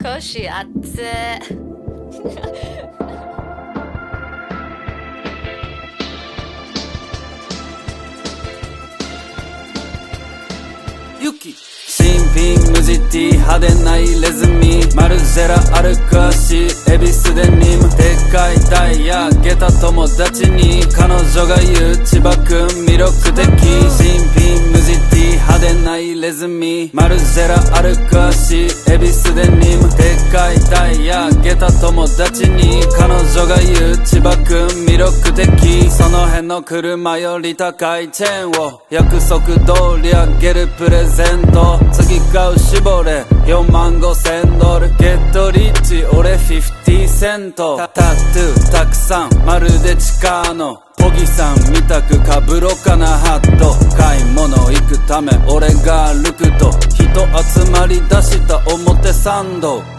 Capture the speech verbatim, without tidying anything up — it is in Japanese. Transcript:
腰熱ユキ新品無地 T 派手な入れ墨マルジェラ歩く足恵比寿デニムでっかいダイヤ下駄友達に彼女が言う千葉くん魅力的新品無地 T 派手な入れ墨マルジェラ歩く足恵比寿デニムでっかいダイヤ下駄友達に彼女が言う千葉くん魅力的その辺の車より高いチェーンを約束通りあげるプレゼント次買う絞れよんまんごせんドルゲットリッチ俺フィフティセントタトゥーたくさんまるで地下の小木さんみたくかぶろかなハット買い物行くため俺が歩くと人集まりだした表参道